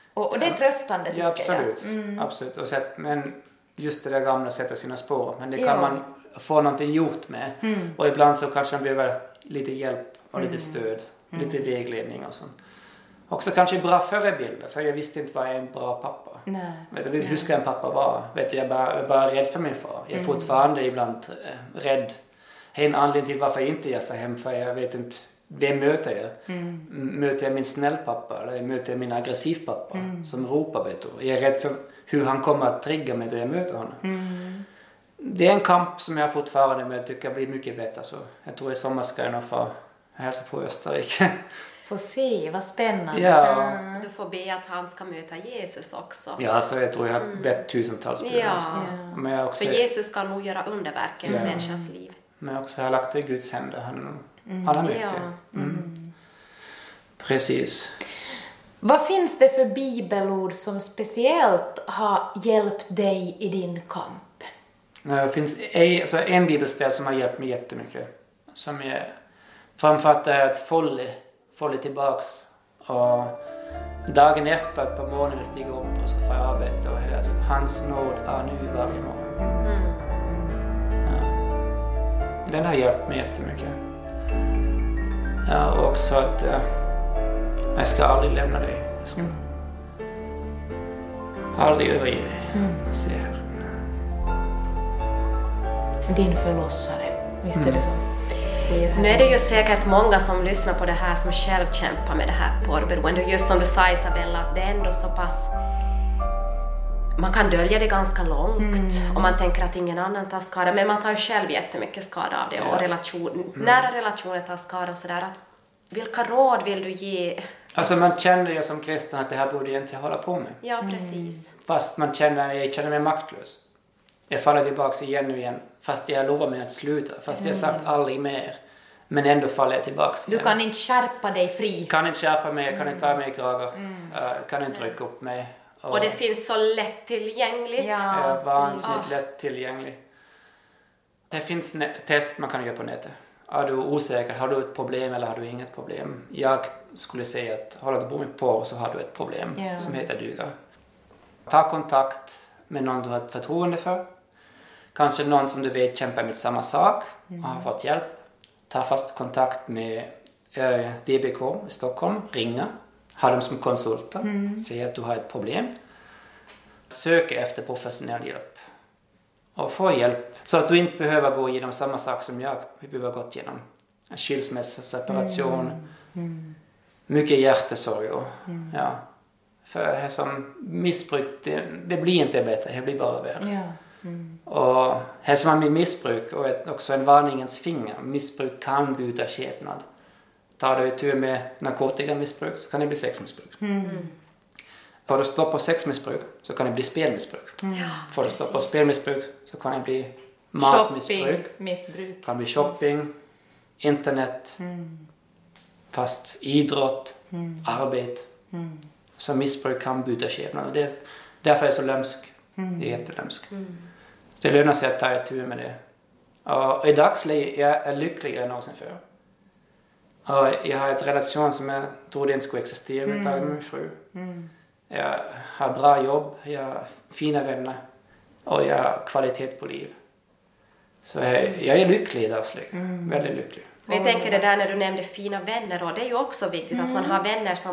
Och, och det är tröstande tycker ja, absolut. jag. Mm. Absolut. Och så att, men just det där gamla sätter sina spår. Men det kan Ja. man få någonting gjort med. Mm. Och ibland så kanske man behöver lite hjälp och lite Mm. stöd. Lite vägledning och sånt. Också kanske bra förebilder. För jag visste inte vad är en bra pappa. Nej. Vet du, hur ska en pappa vara? Vet du, jag är bara, jag är bara rädd för min far. Jag är Mm. fortfarande ibland eh, rädd. Det är en anledning till varför jag inte är för hem. För jag vet inte, vem möter jag? Mm. Möter jag min snäll pappa? Eller möter jag min aggressiv pappa? Mm. Som ropar, vet du. Jag är rädd för hur han kommer att trigga mig då jag möter honom. Mm. Det är en kamp som jag fortfarande med tycker jag blir mycket bättre. Så jag tror i sommar ska jag nog få hälsa på Österrike. Får se, vad spännande. Ja. Mm. Du får be att han ska möta Jesus också. Ja, så jag tror jag har bett tusentals på det. Ja. Alltså. Ja. Men jag också, För Jesus ska nog göra underverk i Ja. en människas liv. men jag också har lagt det i Guds händer. Han, han har mäktig. Ja. Mm. Precis. Vad finns det för bibelord som speciellt har hjälpt dig i din kamp? Det finns en, alltså en bibelställ som har hjälpt mig jättemycket. Som är framförallt är att Folly, Folly tillbaks. Och dagen efter att på morgonen stiger upp och ska få arbeta och hörs. Hans nåd är nu varje morgon. Mm. Ja. Den har hjälpt mig jättemycket. Ja, och också att uh, jag ska aldrig lämna dig. Jag ska Mm. aldrig överge dig. Mm. Se här. Din förlossare, visst är det så? Nu är det ju säkert många som lyssnar på det här som själv kämpar med det här porrberoende. Just som du sa, Isabella, att det är ändå så pass... Man kan dölja det ganska långt Mm. och man tänker att ingen annan tar skada. Men man tar ju själv jättemycket skada av det. Ja. Och relation, nära relationer tar skada och sådär. Att, vilka råd vill du ge? Alltså man känner ju som kristen att det här borde jag inte hålla på med. Ja, precis. Fast man känner, jag känner mig maktlös. Jag faller tillbaka igen och igen. Fast jag lovar mig att sluta. Fast jag har sagt aldrig mer. Men ändå faller jag tillbaka Du igen. kan inte skärpa dig fri. Kan inte skärpa mig, kan inte ta mig i kragar. Uh, kan inte rycka upp mig. Och det finns så lättillgängligt. Ja. är vansinnigt Ah. lätt tillgänglig. Det finns ne- test man kan göra på nätet. Är du osäker, har du ett problem eller har du inget problem? Jag skulle säga att håller du på med porr så har du ett problem Ja. som heter duga. Ta kontakt med någon du har ett förtroende för. Kanske någon som du vet kämpar med samma sak och har fått hjälp. Ta fast kontakt med eh, D B K i Stockholm, ringa. Ha dem som konsulter, säg att du har ett problem. Sök efter professionell hjälp. Och få hjälp så att du inte behöver gå igenom samma sak som jag behöver gått igenom. En skilsmässa, separation, Mm. mycket hjärtesorg. Och, ja. För som missbruk, det, det blir inte bättre, det blir bara värre. Ja. Mm. Och här som man med missbruk och ett, också en varningens finger. Missbruk kan byta skepnad. Tar du tur med narkotikamissbruk så kan det bli sexmissbruk. Mm. Får du stopp på sexmissbruk så kan det bli spelmissbruk. Får du stopp på spelmissbruk så kan det bli matmissbruk. Shopping, missbruk. Kan bli shopping, internet, Mm. fast idrott, Mm. arbete. Mm. Så missbruk kan byta skepnad. Och det, därför är det så lömsk. Mm. Det är jättelömsk. Mm. Så det lönar sig att ta tur med det. Och i dagsläget är jag lyckligare än någonsin förr. Och jag har ett relation som jag trodde inte skulle existera överhuvudtaget med min fru. Mm. Jag har bra jobb, jag har fina vänner och jag har kvalitet på liv. Så jag, jag är lycklig i dagsläget. Mm. Väldigt lycklig. Och jag tänker det där när du nämnde fina vänner, och det är ju också viktigt att man har vänner som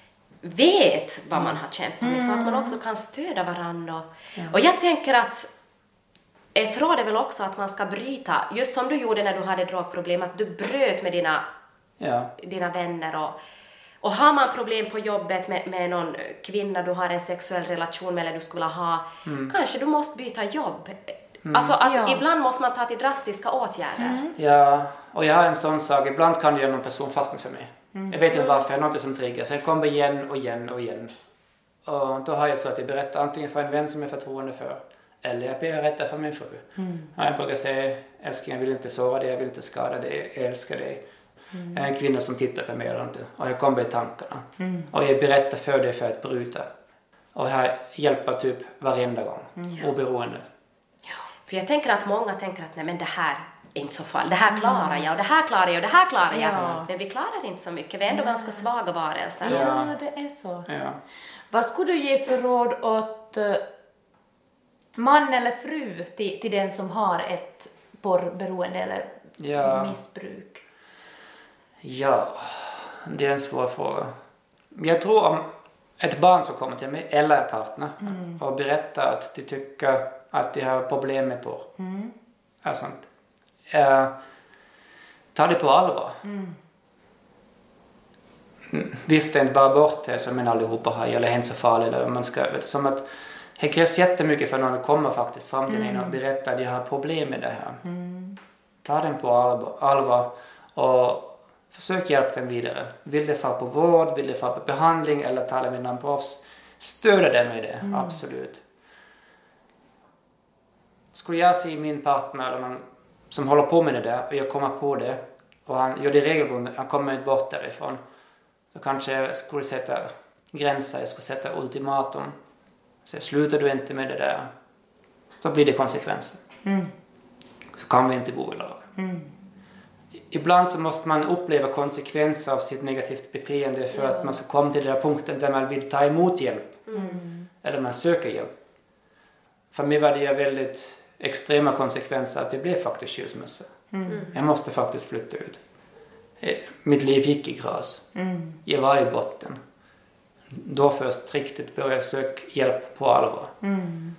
vet vad man har kämpat med, så att man också kan stödja varandra. Och, och jag tänker att ett råd är väl också att man ska bryta, just som du gjorde när du hade drogproblem, att du bröt med dina, Ja, dina vänner. Och, och har man problem på jobbet med, med någon kvinna du har en sexuell relation med eller du skulle ha, kanske du måste byta jobb. Alltså att Ja. ibland måste man ta till drastiska åtgärder. ja, och jag har en sån sak. Ibland kan det göra någon person fastna för mig. Jag vet inte varför, något som triggar. Så jag kommer igen och igen och igen. Och då har jag så att jag berättar antingen för en vän som jag har förtroende för. Eller jag berättar för min fru. Mm. Ja, jag brukar säga, älskling, jag vill inte såra dig, jag vill inte skada dig, jag älskar dig. Jag är en kvinna som tittar på mig eller inte. Och jag kommer i tankarna. Mm. Och jag berättar för dig för att bryta. Och jag hjälper typ varenda gång. Oberoende. För jag tänker att många tänker att nej men det här, inte så fall. Det här klarar jag och det här klarar jag och det här klarar jag. Ja. Men vi klarar inte så mycket. Vi är ändå ganska svaga varelser. Ja, det är så. Ja. Vad skulle du ge för råd åt uh, man eller fru till, till den som har ett porrberoende eller Ja. missbruk? Ja, det är en svår fråga. Jag tror om ett barn som kommer till mig eller en partner mm. och berättar att de tycker att de har problem med porr. Mm. Och sånt. Uh, ta det på allvar. Mm. Vifta inte bara bort det som en allihopa har eller hänt så farligt. Eller man ska, vet, som att det krävs jättemycket för någon kommer faktiskt fram till mm. en och berättar att de har problem med det här. Mm. Ta den på allvar, allvar och försök hjälpa den vidare. Vill det få på vård, vill det få på behandling eller tala med någon proffs. Stödja det med det, mm. absolut. Skulle jag se min partner eller någon som håller på med det där och jag kommer på det och han gör det regelbundet, han kommer inte bort därifrån. Så kanske jag skulle sätta gränser, jag skulle sätta ultimatum. Så slutar du inte med det där så blir det konsekvenser. Mm. Så kan vi inte bo i lag. Mm. Ibland så måste man uppleva konsekvenser av sitt negativt beteende för ja. att man ska komma till den där punkten där man vill ta emot hjälp. Mm. Eller man söker hjälp. För mig var det väldigt extrema konsekvenser att det blev faktiskt skilsmässa. Mm. Jag måste faktiskt flytta ut. Mitt liv gick i gras. Mm. Jag var i botten. Då först riktigt började jag söka hjälp på allvar. Mm.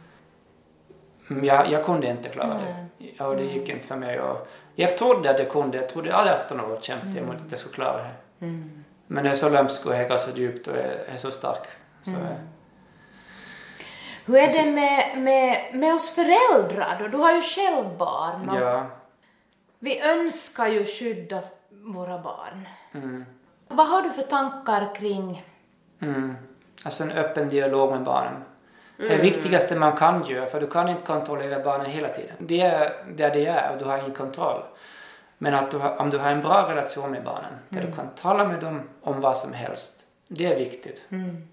Jag, jag kunde inte klara det. Ja, det gick inte för mig. Och jag trodde att jag kunde. Jag trodde att arton år kämpade jag mot att jag skulle klara det. Mm. Men jag är så lömsk och jag är så djupt och jag är så stark. Så mm. jag, hur är det med, med, med oss föräldrar då? Du har ju själv barn. Ja. Vi önskar ju skydda våra barn. Mm. Vad har du för tankar kring? Mm. Alltså en öppen dialog med barnen. Mm. Det är det viktigaste man kan göra, för du kan inte kontrollera barnen hela tiden. Det är där det är och du har ingen kontroll. Men att du har, om du har en bra relation med barnen, där mm. du kan tala med dem om vad som helst. Det är viktigt. Mm.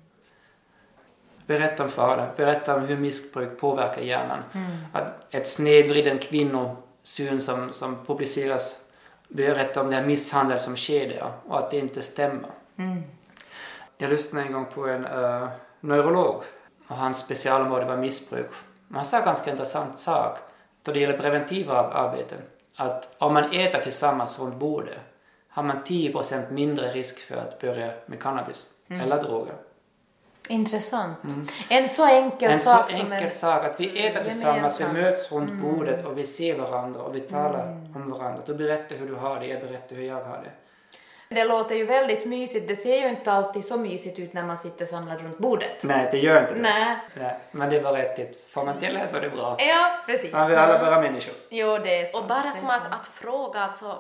Berätta om faran, berätta om hur missbruk påverkar hjärnan. Mm. Att ett snedvriden kvinnosyn som, som publiceras, berätta om den misshandel som sker där och att det inte stämmer. Mm. Jag lyssnade en gång på en uh, neurolog och hans specialområde var missbruk. Han sa en ganska intressant sak då det gäller preventiva arbeten. Att om man äter tillsammans runt bordet har man tio procent mindre risk för att börja med cannabis mm. eller droger. Intressant. Mm. En så enkel en sak så som enkel en... sak att vi äter tillsammans, vi möts runt mm. bordet och vi ser varandra och vi talar mm. om varandra. Du berättar hur du har det, jag berättar hur jag har det. Det låter ju väldigt mysigt. Det ser ju inte alltid så mysigt ut när man sitter samlad runt bordet. Nej, det gör inte det. Nej. Nej. Men det var ett tips. Får man till det så är det bra. Ja, precis. Man vill alla bara människor. Jo, det är så. Och bara som att, att fråga, alltså,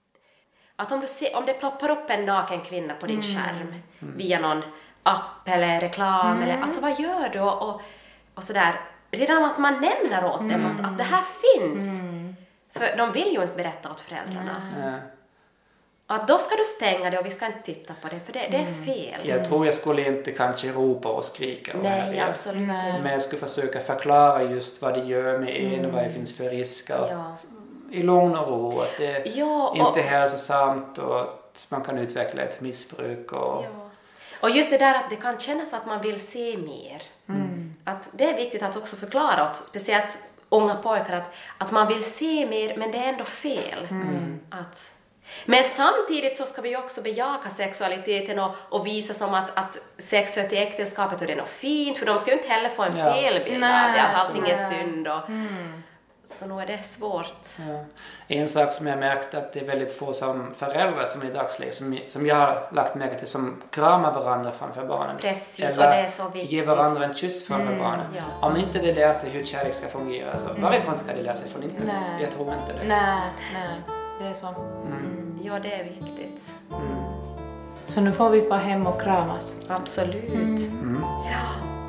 att om, du ser, om det ploppar upp en naken kvinna på din mm. skärm mm. via någon app eller reklam, mm. eller, alltså vad gör du? Och, och sådär. Redan att man nämner åt dem mm. att, att det här finns. Mm. För de vill ju inte berätta åt föräldrarna. Mm. Att då ska du stänga det och vi ska inte titta på det, för det, det är fel. Jag tror jag skulle inte kanske ropa och skrika. Och Nej, här, absolut inte. Men jag skulle försöka förklara just vad det gör med en mm. och vad det finns för risker. Ja. I lugn och ro, att det ja, och, inte är hälsosamt och att man kan utveckla ett missbruk. Och, ja. och just det där att det kan kännas att man vill se mer. Mm. Att det är viktigt att också förklara åt, speciellt unga pojkar, att, att man vill se mer men det är ändå fel. Mm. Att... Men samtidigt så ska vi också bejaka sexualiteten och, och visa som att, att sex hör till äktenskapet och det är något fint, för de ska ju inte heller få en ja. felbild Nej, av det, att allting nej. är synd. Och, mm. Så nog är det svårt. Ja. En sak som jag märkt att det är väldigt få som föräldrar som i dagsläget, som, som jag har lagt märke till, som kramar varandra framför barnen. Precis, eller och det är så viktigt. Ger varandra en kyss framför mm, barnen. Ja. Om inte det lär sig hur kärlek ska fungera, så mm. varifrån ska det lära sig från internet? Nej. Jag tror inte det. Nej, nej, det är så. Mm. Mm. Ja, det är viktigt. Mm. Så nu får vi få hem och kramas. Absolut. Mm. Mm. Ja.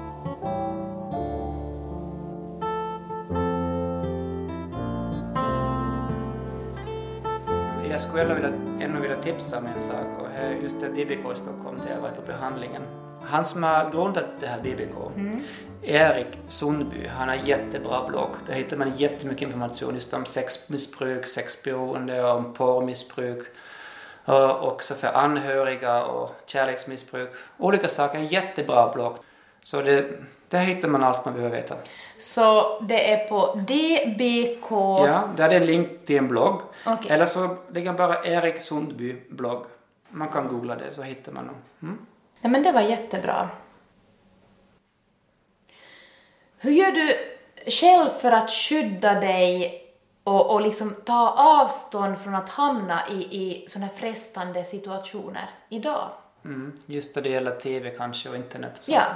Jag skulle vilja, ännu vilja tipsa om en sak, och just det D B K i Stockholm där jag var på behandlingen. Han som har grundat det här D B K, mm. Erik Sundby, han har jättebra blogg. Där hittar man jättemycket information just om sexmissbruk, sexberoende, om porrmissbruk. Och också för anhöriga och kärleksmissbruk. Olika saker, en jättebra blogg. Så det, där hittar man allt man behöver veta. Så det är på D B K... Ja, där är det en länk till en blogg. Okay. Eller så ligger bara Erik Sundby blogg. Man kan googla det så hittar man dem. Mm? Ja, men det var jättebra. Hur gör du själv för att skydda dig och, och liksom ta avstånd från att hamna i, i såna här frestande situationer idag? Mm, just det gäller tv kanske och internet och så. Ja.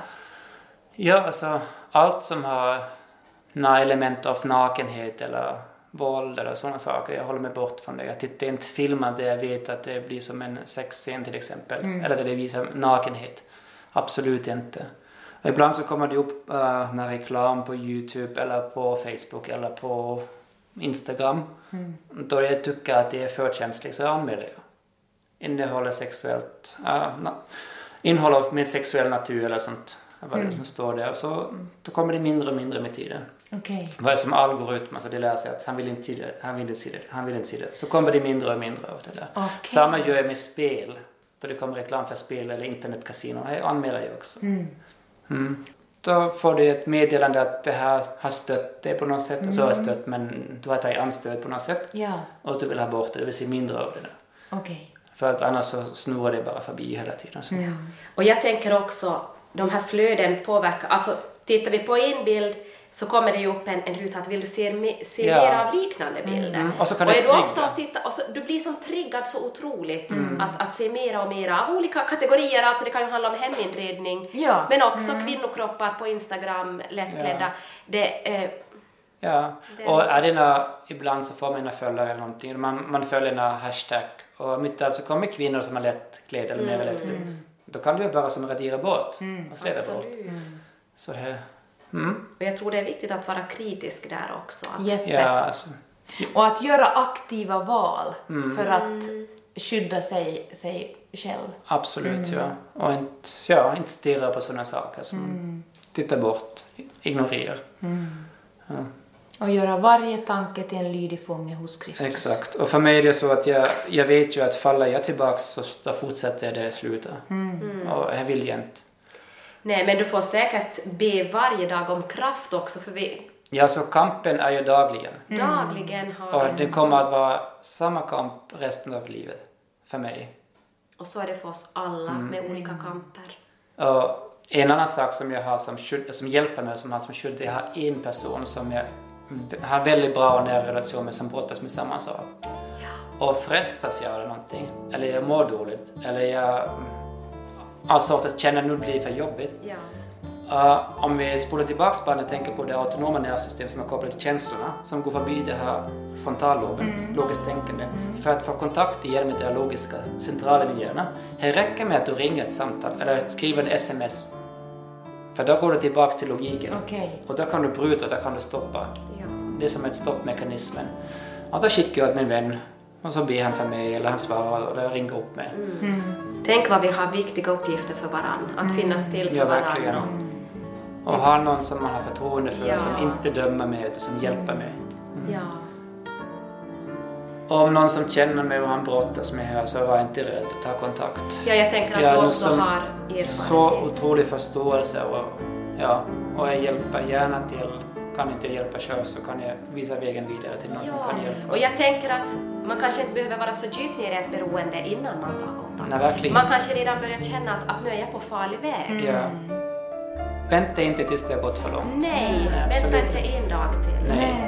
Ja, alltså allt som har några element av nakenhet eller våld eller sådana saker. Jag håller mig bort från det. Jag tittar inte filmer där jag vet att det blir som en sexscen till exempel. Mm. Eller där det visar nakenhet. Absolut inte. Och ibland så kommer det upp uh, när reklam på YouTube eller på Facebook eller på Instagram. Mm. Då jag tycker att det är för känsligt så jag anmäler jag. Innehåller sexuellt... Uh, na- innehåller med sexuell natur eller sånt. Vad det som står där. Och så då kommer det mindre och mindre med tiden. Okay. Vad är som algoritm, alltså det lär sig att han vill inte se det, han vill inte se det, han vill inte se det. Så kommer det mindre och mindre av det där. Okay. Samma gör jag med spel. Då det kommer reklam för spel eller internetkasino. Här anmäler jag också. Mm. Mm. Då får du ett meddelande att det här har stött dig på något sätt. Mm. Och så har stött, men du har tagit anstöd på något sätt. Ja. Och du vill ha bort det, du vill se mindre av det där. Okay. För att annars så snurrar det bara förbi hela tiden. Så. Mm. Och jag tänker också, de här flöden påverkar, alltså tittar vi på en bild så kommer det ju upp en, en ruta att vill du se, se ja. mer av liknande bilder. Mm. Och så kan och det är du trigga. ofta och tittar, och så, du blir som triggad så otroligt mm. att, att se mera och mera av olika kategorier. Alltså det kan ju handla om heminredning, ja. men också mm. kvinnokroppar på Instagram, lättklädda. Ja. Det, eh, ja, det... och är det när, ibland så får man en följare eller någonting. Man, man följer en hashtag och mitt alltså kommer kvinnor som är lättklädda eller mer mm. lättklädda. Då kan du ju bara som radera bort mm. och släda bort. Mm. Så här. Mm. Och jag tror det är viktigt att vara kritisk där också. Att... Jätte. Ja, alltså. Och att göra aktiva val mm. för att skydda sig, sig själv. Absolut, mm. ja. Och inte, ja, inte stirra på sådana saker som mm. tittar bort, ignorerar. Mm. Ja. Och göra varje tanke till en lydig fånge hos Kristus. Exakt. Och för mig är det så att jag, jag vet ju att faller jag tillbaka så då fortsätter jag där jag slutar. Mm. Och jag vill jag inte. Nej, men du får säkert be varje dag om kraft också. För vi... Ja, så kampen är ju dagligen. Mm. Dagligen har och det kommer att vara samma kamp resten av livet för mig. Och så är det för oss alla mm. med olika kamper. Och en annan sak som jag har som, som hjälper mig som har som skydd, jag har en person som jag har väldigt bra och nära relation med som brottas med samma sak. Ja. Och frestas jag eller någonting, eller jag mår dåligt, eller jag alltså att känna nu blir det för jobbigt. Ja. Uh, om vi spolar tillbaka bara och tänker på det autonoma nervsystem som är kopplat till känslorna som går förbi det här frontalloben, mm. logiskt tänkande. Mm. För att få kontakt igen med det logiska centralen i hjärnan. Det räcker med att du ringer ett samtal eller skriver en sms. För då går du tillbaka till logiken. Okay. Och då kan du bryta och då kan du stoppa. Ja. Det är som ett stoppmekanismen. Och då skickar jag åt min vän och så ber han för mig eller han svarar eller ringer upp mig. Mm. Mm. Tänk vad vi har viktiga uppgifter för varann. Att mm. finnas till för ja, varann. Verkligen. Och, och ha någon som man har förtroende för, ja. som inte dömer mig utan som hjälper mig. Mm. Ja. Och om någon som känner mig och han brottas med här så var jag inte rädd att ta kontakt. Ja, jag tänker att jag du också har erfarenhet. Så otrolig förståelse och, ja, och jag hjälper gärna till. Kan inte jag hjälpa själv så kan jag visa vägen vidare till någon ja. som kan hjälpa. Och jag tänker att man kanske inte behöver vara så djupt ner i ett beroende innan man tar kontakt. Nej, verkligen. Man kanske redan börjar känna att, att nu är jag på farlig väg. Mm. Ja. Vänta inte tills det har gått för långt. Nej, Nej vänta inte en dag till. Nej.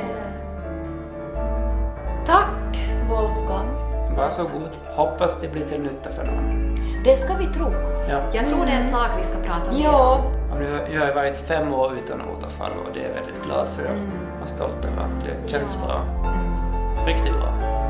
Tack, Wolfgang. Varsågod. Hoppas det blir till nytta för någon. Det ska vi tro. Ja. Jag tror det är en sak vi ska prata om. Ja. Jag har varit fem år utan återfall och det är jag väldigt glad för och stolt över. Det känns ja. bra. Riktigt bra.